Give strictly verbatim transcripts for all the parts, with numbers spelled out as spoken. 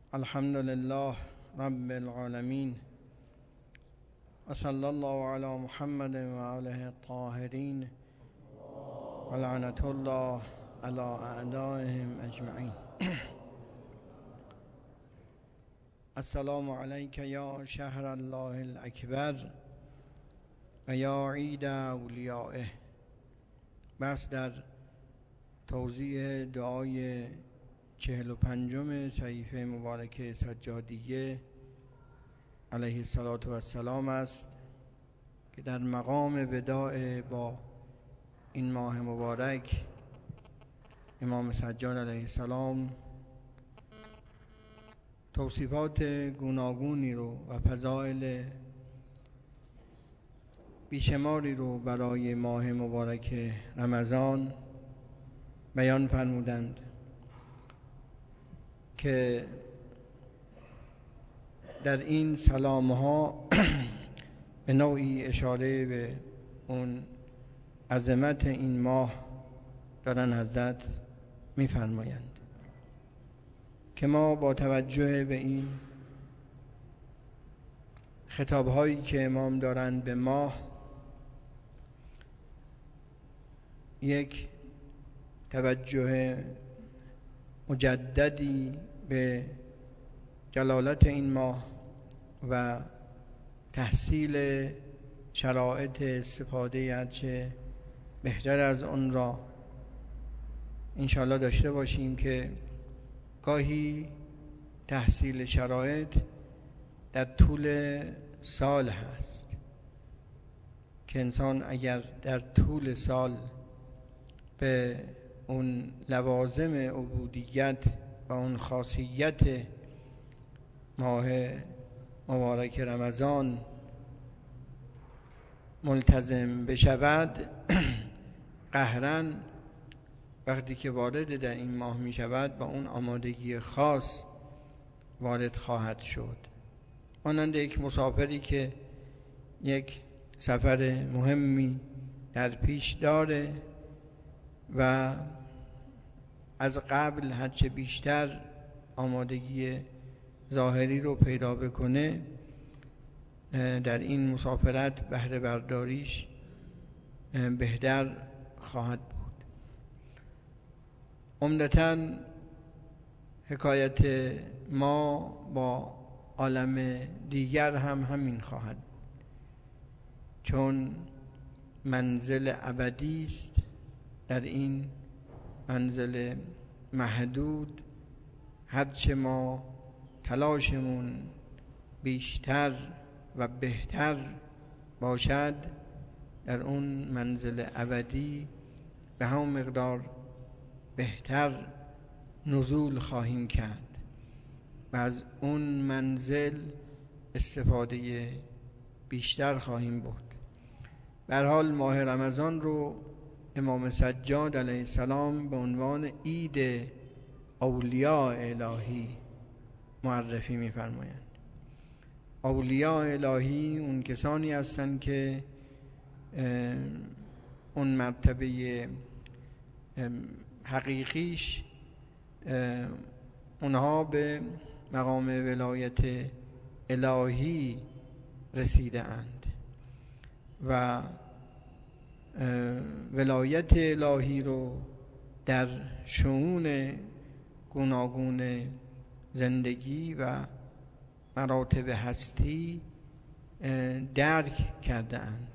الحمد لله رب العالمين وصلى الله على محمد وآله الطاهرين ولعنة الله على أعدائهم أجمعين. السلام عليك يا شهر الله الأكبر و یا عید اولیائه. بس در توضیح دعای چهل و پنجم صحیفه مبارک سجادیه علیه الصلاة و السلام است که در مقام وداع با این ماه مبارک امام سجاد علیه السلام توصیفات گوناگونی رو و فضائل بیشماری رو برای ماه مبارک رمضان بیان فرمودند که در این سلام‌ها به نوعی اشاره به اون عظمت این ماه دارن حضرت می‌فرمایند که ما با توجه به این خطاب‌هایی که امام دارند به ماه یک توجه مجددی به جلالت این ماه و تحصیل شرایط استفاده هرچه بهتر از اون را انشاءالله داشته باشیم که گاهی تحصیل شرایط در طول سال هست که انسان اگر در طول سال به اون لوازم عبودیت و اون خاصیت ماه مبارک رمضان ملتزم بشود قهراً وقتی که وارد در این ماه می شود با اون آمادگی خاص وارد خواهد شد، مانند یک مسافری که یک سفر مهمی در پیش داره و از قبل هرچه بیشتر آمادگی ظاهری رو پیدا بکنه در این مسافرت بهره برداریش بهتر خواهد بود. عمدتاً حکایت ما با عالم دیگر هم همین خواهد بود، چون منزل ابدی است. در این منزل محدود هرچه ما تلاشمون بیشتر و بهتر باشد در اون منزل ابدی به همون مقدار بهتر نزول خواهیم کرد و از اون منزل استفاده بیشتر خواهیم بود. به هر حال ماه رمضان رو امام سجاد علیه السلام به عنوان عید اولیاء الهی معرفی می‌فرمایند. اولیاء الهی اون کسانی هستند که اون مرتبه حقیقیش اونها به مقام ولایت الهی رسیده اند و ولایت الهی رو در شؤون گوناگون زندگی و مراتب هستی درک کرده اند.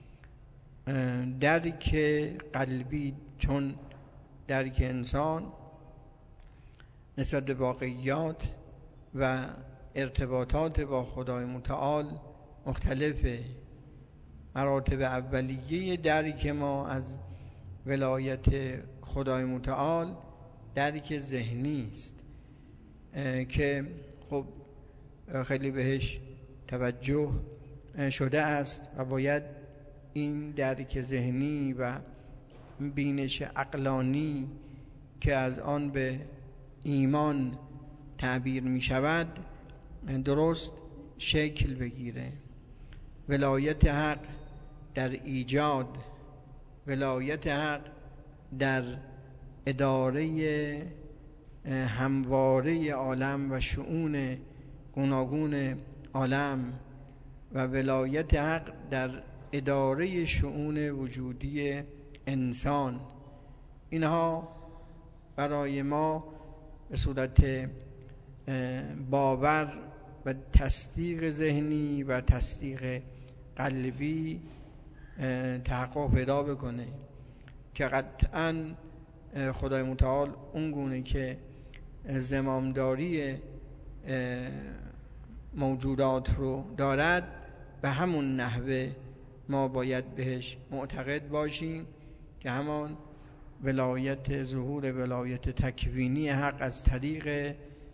درک قلبی، چون درک انسان نسبت به واقعیات و ارتباطات با خدای متعال مختلفه. مراتب اولیه درک ما از ولایت خدای متعال درک ذهنی است که خب خیلی بهش توجه شده است و باید این درک ذهنی و بینش عقلانی که از آن به ایمان تعبیر می شود درست شکل بگیره. ولایت حق در ایجاد، ولایت حق در اداره همواره عالم و شؤون گوناگون عالم و ولایت حق در اداره شؤون وجودی انسان، اینها برای ما به صورت باور و تصدیق ذهنی و تصدیق قلبی تحقق پیدا بکنه که قطعاً خدای متعال اون گونه که زمامداری موجودات رو دارد به همون نحوه ما باید بهش معتقد باشیم که همان ولایت ظهور ولایت تکوینی حق از طریق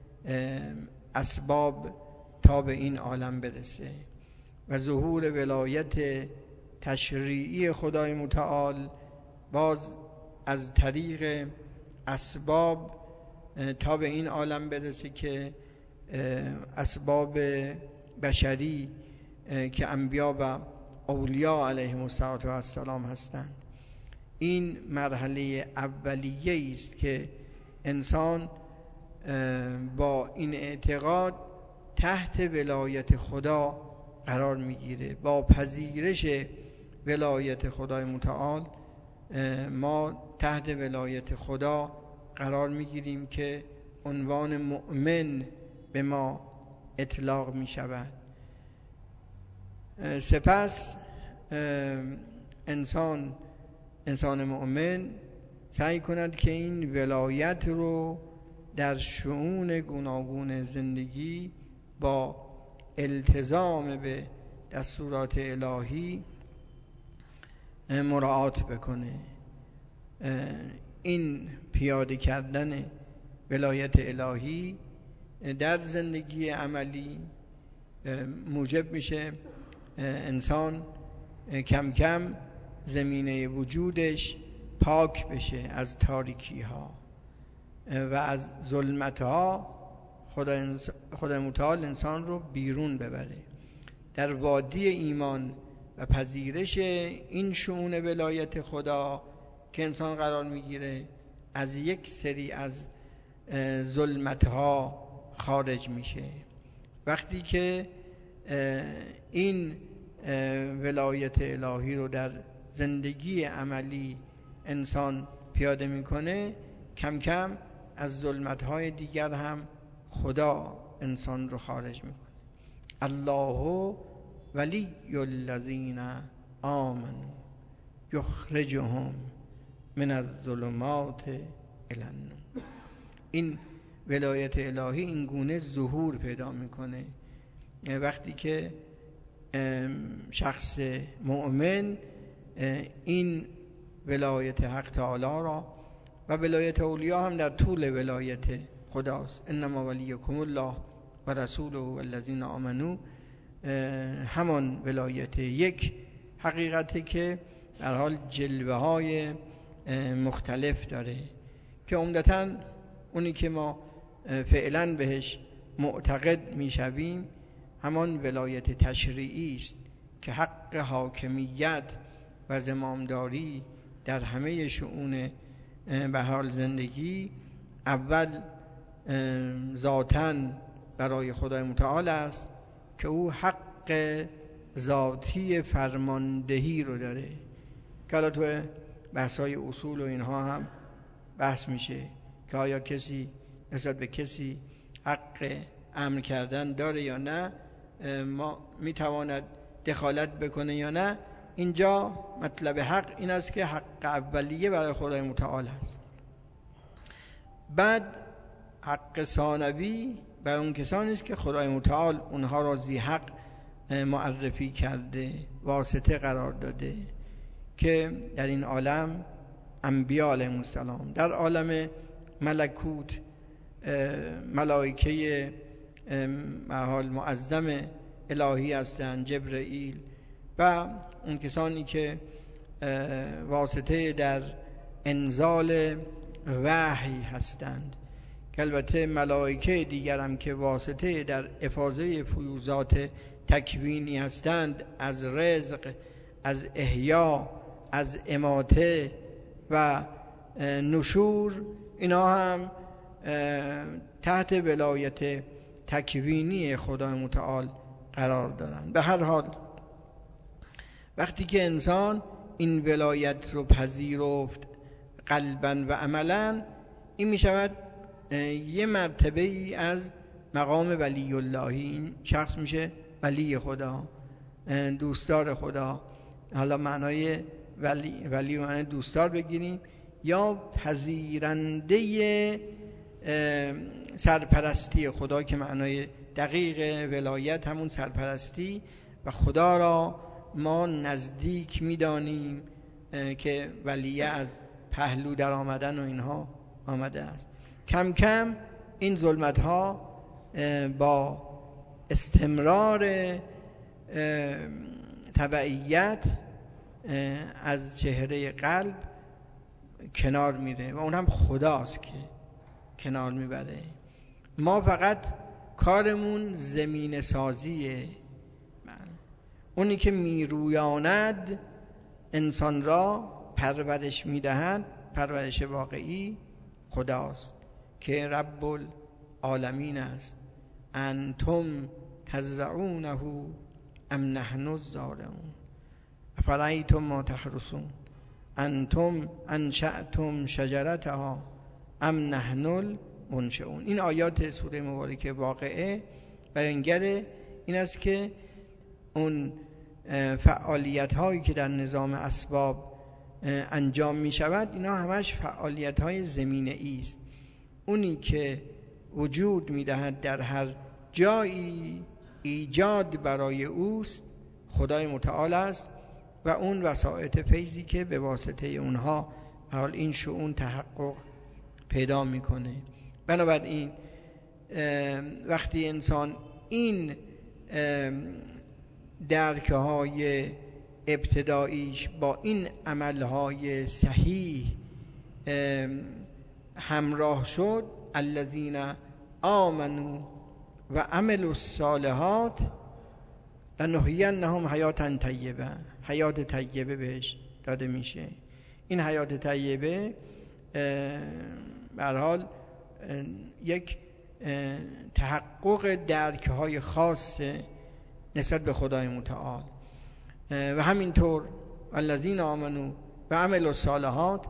اسباب تا به این عالم برسه و ظهور ولایت تشریعی خدای متعال باز از طریق اسباب تا به این عالم برسه که اسباب بشری که انبیا و اولیاء علیهم السلام هستند. این مرحله اولیه است که انسان با این اعتقاد تحت ولایت خدا قرار میگیره. با پذیرش ولایت خدای متعال ما تحت ولایت خدا قرار میگیریم که عنوان مؤمن به ما اطلاق می شود. سپس انسان انسان مؤمن سعی کند که این ولایت رو در شؤون گوناگون زندگی با التزام به دستورات الهی مراعات بکنه. این پیاده کردن ولایت الهی در زندگی عملی موجب میشه انسان کم کم زمینه وجودش پاک بشه از تاریکی ها و از ظلمت ها. خدا خدا متعال انسان رو بیرون ببره. در وادی ایمان و پذیرش این شؤون ولایت خدا که انسان قرار میگیره، از یک سری از ظلمت ها خارج میشه. وقتی که این ولایت الهی رو در زندگی عملی انسان پیاده میکنه، کم کم از ظلمت های دیگر هم خدا انسان رو خارج میکنه. الله ولی الذین آمنوا یخرجهم من الظلمات الی النور. این ولایت الهی این گونه ظهور پیدا میکنه وقتی که شخص مؤمن این ولایت حق تعالی را و ولایت اولیاء هم در طول ولایت خداست. انما ولیکم الله و رسوله والذین آمنوا، همان ولایت یک حقیقتی که در حال جلوه های مختلف داره که عمدتاً اونی که ما فعلا بهش معتقد میشویم همان ولایت تشریعی است که حق حاکمیت و زمامداری در همه شؤون به حال زندگی اول ذاتاً برای خدای متعال است که او حق ذاتی فرماندهی رو داره که حالا تو بحث‌های اصول و اینها هم بحث میشه که آیا کسی نسبت به کسی حق امر کردن داره یا نه، ما میتواند دخالت بکنه یا نه. اینجا مطلب حق این است که حق اولیه برای خدای متعال است. بعد حق ثانوی برای اون کسانی است که خدای متعال اونها را ذی حق معرفی کرده، واسطه قرار داده، که در این عالم انبیاء علیهم السلام، در عالم ملکوت ملائکه حال معظم الهی هستند، جبرئیل، و اون کسانی که واسطه در انزال وحی هستند، که البته ملائکه دیگر هم که واسطه در افاضه فیوضات تکوینی هستند، از رزق، از احیا، از اماته و نشور، اینا هم تحت ولایت تکوینی خدای متعال قرار دارن. به هر حال وقتی که انسان این ولایت رو پذیرفت قلباً و عملاً، این می شود یه مرتبه ای از مقام ولی اللهی. این شخص میشه ولی خدا، دوستدار خدا. حالا معنای ولی ولی معنای دوستدار بگیریم، یا پذیرنده سرپرستی خدا که معنای دقیق ولایت همون سرپرستی و خدا را ما نزدیک میدانیم که ولیه از پهلو در آمدن و اینها آمده است. کم کم این ظلمت ها با استمرار تبعیت از چهره قلب کنار میره و اون هم خداست که کنار میبره. ما فقط کارمون زمین سازیه. اونی که میرویاند انسان را پرورش میدهد، پرورش واقعی خداست که رب العالمین است. انتم تزرعونه ام نحن الزارعون افرأیتم ما تحرثون انتم انشأتم شجرتها ام نحن المنشئون. این آیات سوره مبارکه واقعه بیانگر این است که اون فعالیت هایی که در نظام اسباب انجام می شود اینا همش فعالیت های زمینه‌ای است. اونی که وجود می دهد در هر جایی ایجاد برای اوست خدای متعال است و اون وسائط فیضی که به واسطه اونها حال این شؤون تحقق پیدا میکنه. بنابراین وقتی انسان این درک‌های ابتداییش با این عملهای صحیح همراه شد، الذین آمنوا و عملوا الصالحات لنحیینهم حیاتا طیبه، حیات طیبه بهش داده میشه. این حیات طیبه به هر حال یک تحقق درک‌های خاص نسبت به خدای متعال و همینطور الذین آمنوا و عملوا الصالحات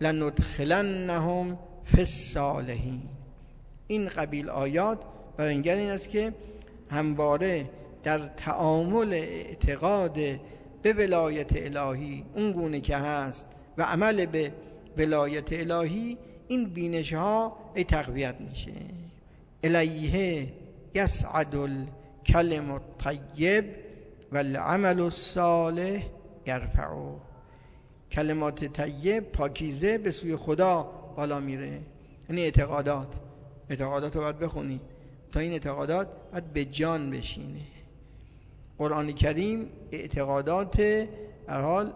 لندخلنهم فی الصالحین. این قبیل آیات بیانگر این است که همواره در تعامل اعتقاد به ولایت الهی اون گونه که هست و عمل به ولایت الهی این بینش ها ای تقویت میشه. الیه یصعد الکلم الطیب والعمل الصالح یرفعه. کلمات طیب پاکیزه به سوی خدا بالا میره. یعنی اعتقادات اعتقادات رو باید بخونی تا این اعتقادات باید به جان بشینه. قرآن کریم اعتقادات هر حال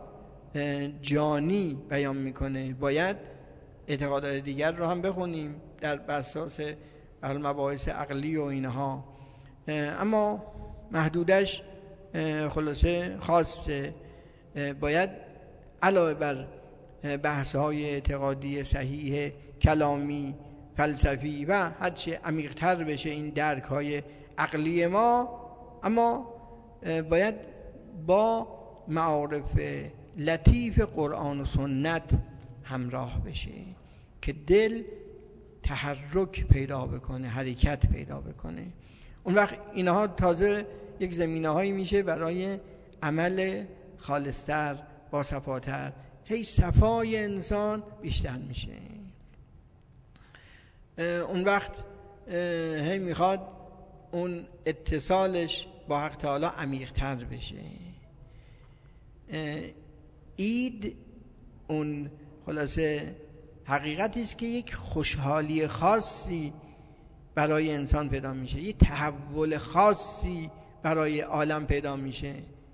جانی بیان میکنه. باید اعتقادات دیگر رو هم بخونیم در اساس مباحث عقلی و اینها، اما محدودش خلاصه خاصه. باید علاوه بر بحث‌های اعتقادی صحیح کلامی فلسفی و هرچه عمیق‌تر بشه این درک‌های عقلی ما، اما باید با معارف لطیف قرآن و سنت همراه بشه که دل تحرک پیدا بکنه، حرکت پیدا بکنه. اون وقت اینها تازه یک زمینه هایی میشه برای عمل خالصتر با صفاتر. هی صفای انسان بیشتر میشه. اون وقت هی میخواد اون اتصالش با حق تعالی عمیق‌تر بشه. عید اون خلاصه حقیقتی است که یک خوشحالی خاصی برای انسان پیدا میشه، یک تحول خاصی برای عالم پیدا میشه.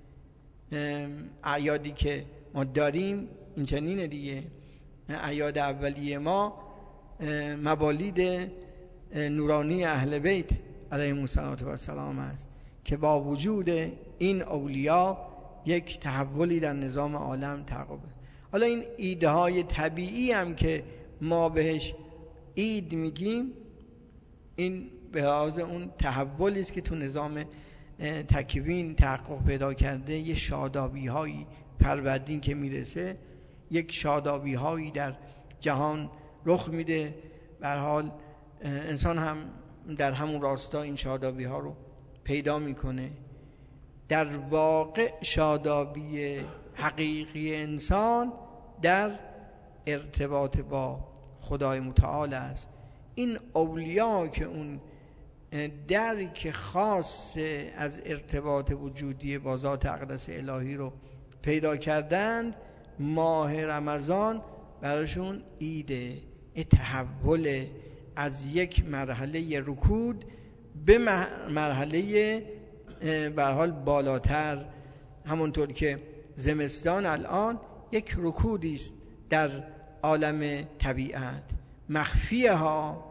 اعیادی که ما داریم این چنینه دیگه. اعیاد اولیه ما مبالید نورانی اهل بیت علیهم السلام است که با وجود این اولیا یک تحولی در نظام عالم تحقق. حالا این ایده های طبیعی هم که ما بهش عید میگیم، این به لحاظ اون تحولی است که تو نظام تکوین تحقق پیدا کرده. یه شادابی هایی فروردین که میرسه، یک شادابی هایی در جهان رخ میده. به هر حال انسان هم در همون راستا این شادابی ها رو پیدا میکنه. در واقع شادابی حقیقی انسان در ارتباط با خدای متعال است. این اولیا که اون درک خاص از ارتباط وجودی با ذات اقدس الهی رو پیدا کردند، ماه رمضان براشون ایده، تحول از یک مرحله رکود به مرحله به حال بالاتر. همونطور که زمستان الان یک رکودی است در عالم طبیعت، مخفیه ها،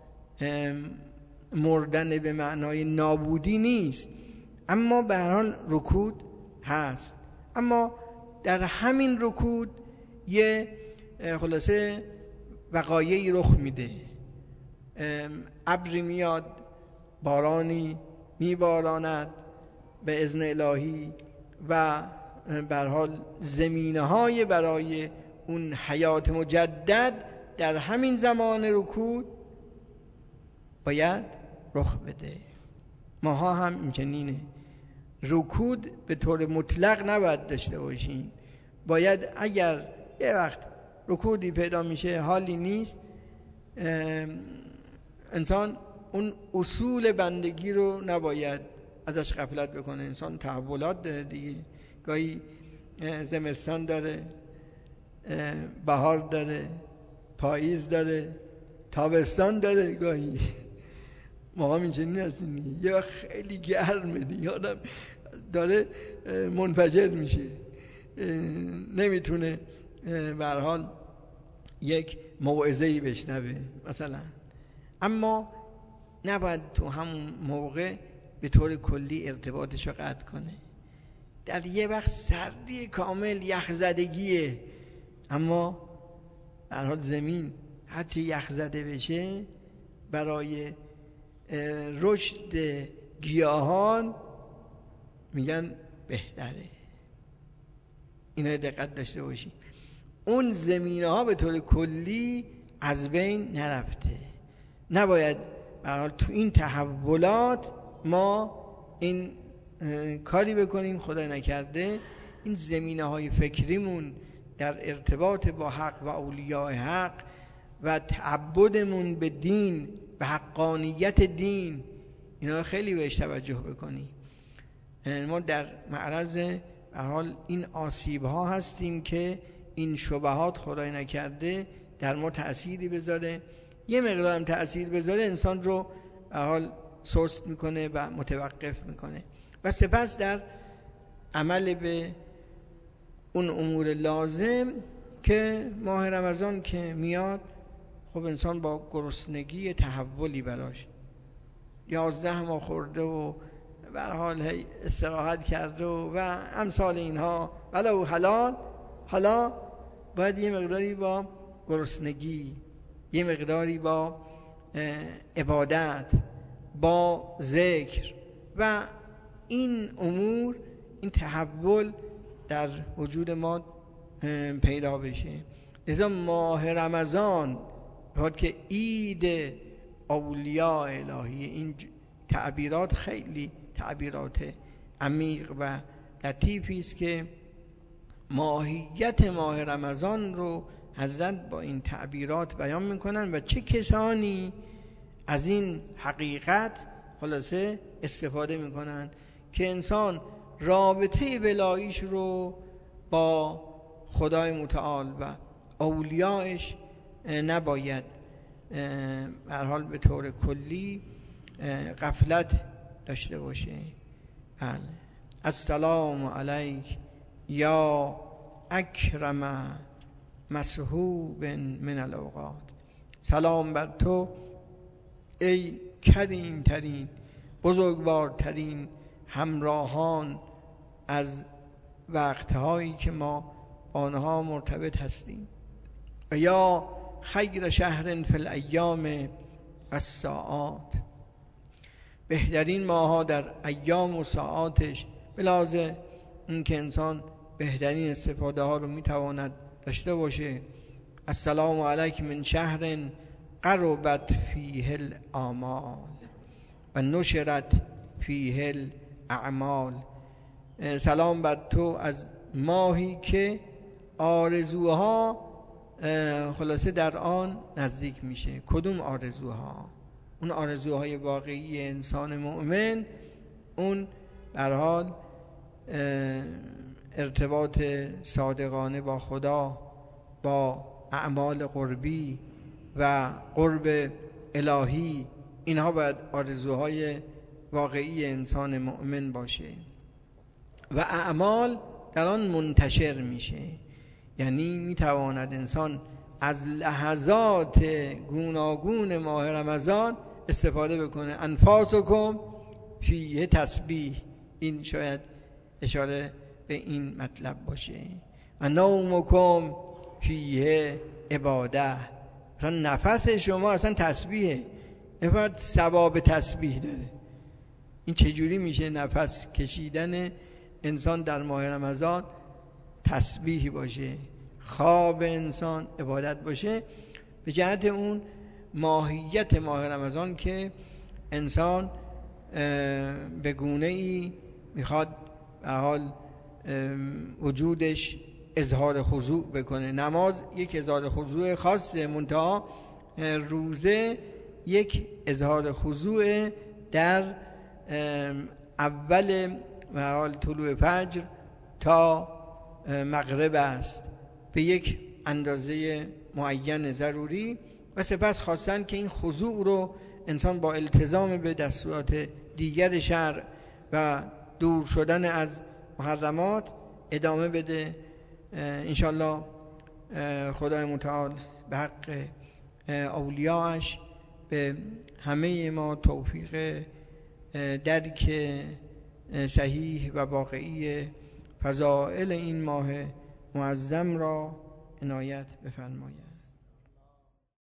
مردن به معنای نابودی نیست، اما به هر حال رکود هست. اما در همین رکود یه خلاصه وقایعی رخ میده، ابری میاد، بارانی میباراند به اذن الهی و به هر حال زمینه‌های برای اون حیات مجدد در همین زمان رکود باید رخ بده. ماها هم این چنینه، رکود به طور مطلق نباید داشته باشیم. باید اگر یه وقت رکودی پیدا میشه، حالی نیست، انسان اون اصول بندگی رو نباید ازش غفلت بکنه. انسان تحولات داره دیگه، گاهی زمستان داره، بهار داره، پاییز داره، تابستان داره، گاهی ما هم اینجا هستیم یه وقت خیلی گرمه دیگه، آدم داره منفجر میشه، نمیتونه به هر حال یک موعظه‌ای بشنوه مثلا. اما نباید تو همون موقع به طور کلی ارتباطش رو قطع کنه. در یه وقت سردی کامل، یخزدگیه، اما به هر حال زمین هرچی یخزده بشه برای رشد گیاهان میگن بهتره. اینا دقت داشته باشیم. اون زمینه ها به طور کلی از بین نرفته. نباید به هر حال تو این تحولات ما این کاری بکنیم خدای نکرده این زمینه های فکریمون در ارتباط با حق و اولیاء حق و تعبدمون به دین، به حقانیت دین، اینا رو خیلی بهش توجه بکنیم. ما در معرض به هر حال این آسیب ها هستیم که این شبهات خدای نکرده در ما تأثیری بذاره. یه مقدار هم تأثیر بذاره انسان رو به هر حال سست میکنه و متوقف میکنه. و سپس در عمل به اون امور لازم که ماه رمضان که میاد، خب انسان با گرسنگی تحولی براش، یازده ماه خورده و به هر حال استراحت کرده و, و امثال اینها ولو حلال، حالا باید یه مقداری با گرسنگی، یه مقداری با عبادت، با ذکر و این امور، این تحول در وجود ما پیدا بشه. لذا ماه رمضان باید که عید اولیاء الهی، این تعبیرات خیلی تعبیرات عمیق و لطیفی است که ماهیت ماه رمضان رو حضرت با این تعبیرات بیان میکنن و چه کسانی از این حقیقت خلاصه استفاده میکنن که انسان رابطه ولاییش رو با خدای متعال و اولیاءش نباید به هر حال به طور کلی غفلت داشته باشه. بله. السلام علیک یا اکرم مسحوب من الاوقات. سلام بر تو ای کریم ترین، بزرگوارترین همراهان از وقتهایی که ما آنها مرتبط هستیم. و یا خیر شهر فی الایام والساعات، بهترین ماها در ایام و ساعاتش، به لحاظ اینکه انسان بهترین استفاده ها رو میتواند داشته باشه. السلام علیک من شهر قربت فیه الآمال و نشرت فیه الاعمال. سلام بر تو از ماهی که آرزوها خلاصه در آن نزدیک میشه. کدوم آرزوها؟ اون آرزوهای واقعی انسان مؤمن، اون در حال ارتباط صادقانه با خدا، با اعمال قربی و قرب الهی، اینها باید آرزوهای واقعی انسان مؤمن باشه و اعمال در آن منتشر میشه. یعنی میتواند انسان از لحظات گوناگون ماه رمضان استفاده بکنه. انفاسکم فیه تسبیح، این شاید اشاره به این مطلب باشه. و نومکم فیه عباده، مثلا نفس شما اصلا تسبیحه، این ثواب تسبیح داره. این چجوری میشه نفس کشیدن انسان در ماه رمضان تسبیح باشه، خواب انسان عبادت باشه؟ به جهت اون ماهیت ماه رمضان که انسان به گونه ای میخواد به حال وجودش اظهار خضوع بکنه. نماز یک اظهار خضوع خاصه، منتها روزه یک اظهار خضوع در اول به حال طلوع فجر تا مغرب است به یک اندازه معین ضروری، و سپس خواستن که این خضوع رو انسان با التزام به دستورات دیگر شرع و دور شدن از محرمات ادامه بده. انشالله خدای متعال به حق اولیاءش به همه ما توفیق درک صحیح و واقعی فضائل این ماه معظم را عنایت بفرماید.